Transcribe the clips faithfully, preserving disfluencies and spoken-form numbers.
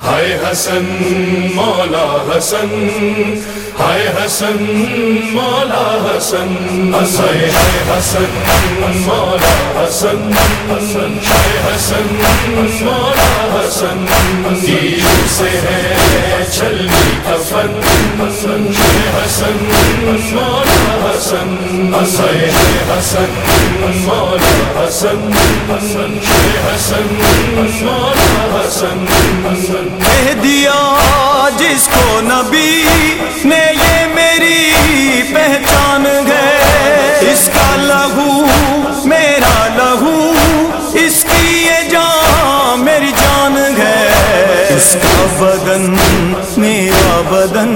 ہائے حسن مولا حسن، ہائے حسن مولا حسن، ہائے حسن مولا حسن، ہائے حسن مولا حسن، تیر سے ہے چھلنی کفن، ہائے حسن مولا حسن، ہائے حسن مولا حسن، ہائے حسن مولا حسن، کہہ دیا جس کو نبی نے یہ میری پہچان ہے، اس کا لہو میرا لہو، اس کی یہ جان میری جان ہے، اس کا بدن میرا بدن،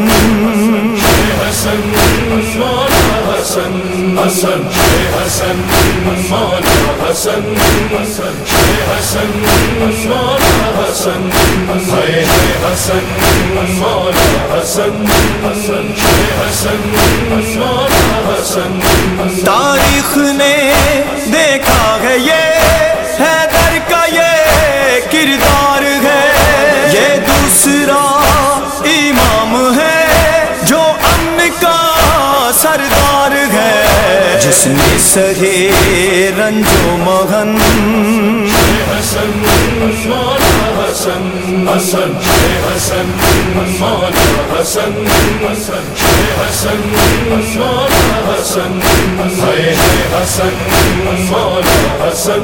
حسن مولا حسن، حسن حسن مولا حسن، حسن مولا حسن، ہائے حسن مولا حسن، حسن مولا حسن، تاریخ نے دیکھا ہے یہ حیدر کا یہ کردار ہے، یہ دوسرا امام ہے جو امن کا سردار ہے، جس نے سہے رنج و محن، حسن مولا حسن، حسن حسن مولا حسن، حسن مولا حسن، ہائے حسن مولا حسن،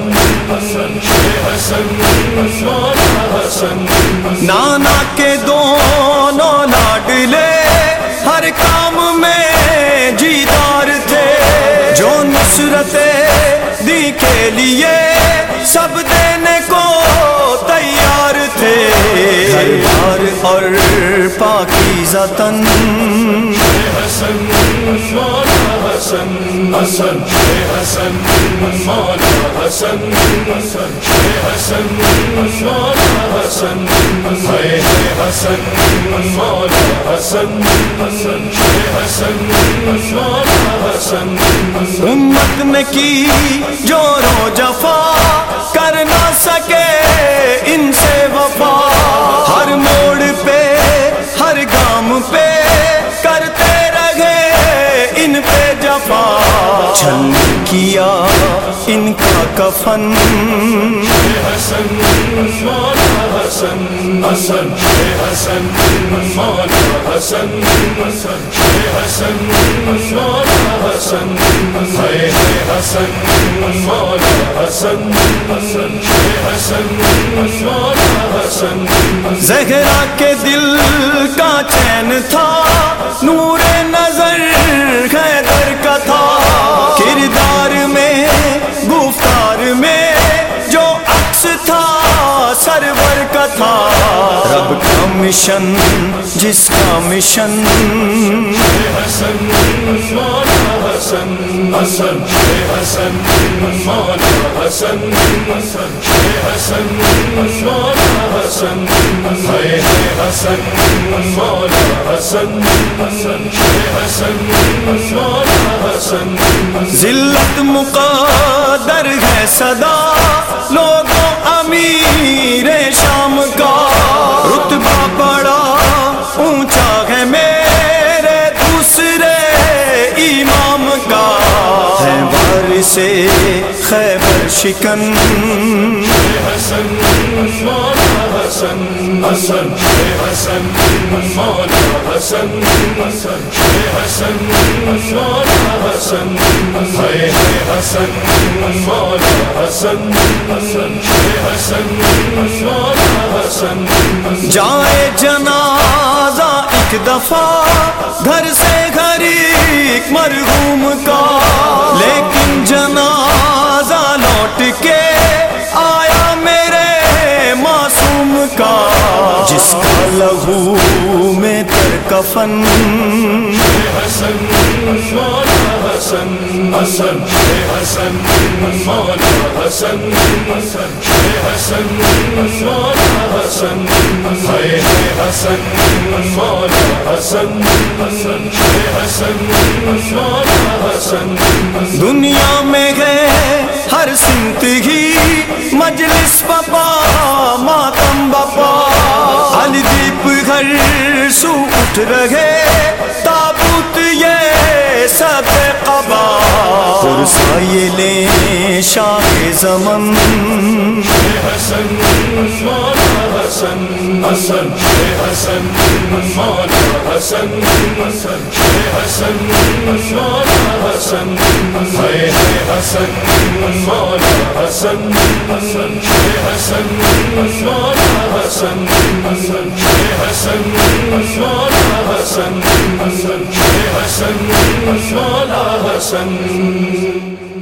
حسن مولا حسن، نانا کے دونوں لاڈلے ہر کام میں جیدار تھے، جو نصرت دی کے لیے سب دینے کو تیار تھے، ہر بار اور پاکیزہ تن، حسن مولا حسن، حسن حسن مولا حسن، حسن مولا حسن، ہائے حسن مولا حسن، حسن مولا حسن، امت نے کی جو رو جفا کر نہ سکے ان سے وفا، ہر موڑ پہ ہر گام پہ کرتے رہے ان پہ جفا، چھل کیا ان کا کفن، حسن مولا حسن، حسن حسن مولا حسن، حسن مولا حسن، ہائے حسن مولا حسن، حسن مولا حسن، زہرا کے دل کا چین تھا، نور نظر حیدر کا تھا، کردار میں گفتار میں جو عکس تھا سرور کا تھا، رب کا مشن جس کا مشن، حسن مولا حسن، حسن حسن مولا حسن، حسن مولا حسن، ہائے حسن مولا حسن، حسن مولا حسن، ذلت مقدر ہے صدا لوگوں امیر شام کا، رتبہ بڑا اونچا ہے میرے دوسرے امام کا، ہے وارث خیبر شکن، حسن مولا حسن، حسن حسن مولا حسن، حسن مولا حسن، ہائے حسن مولا حسن، حسن مولا حسن، جائے جنازہ ایک دفعہ گھر سے گھر ایک مرحوم کا، لیکن جنازہ لوٹ کے آیا میرے معصوم کا، جس کا لہو میں تر کفن، حسن مولا حسن، حسن حسن مولا حسن، حسن مولا حسن، ہائے حسن مولا حسن، حسن مولا حسن، دنیا میں ہے ہر سمت ہی مجلس بپا ماتم بپا، علی سو اٹھ رہے تابوت یہ سب قبا، پرسا یہ لیں شاہ زمن حسن مولا حسن حسن حسن مولا حسن حسن حسن مولا حسن ہے حسن مولا حسن حسن حسن مولا حسن حسن حسن مولا حسن حسن حسن مولا حسن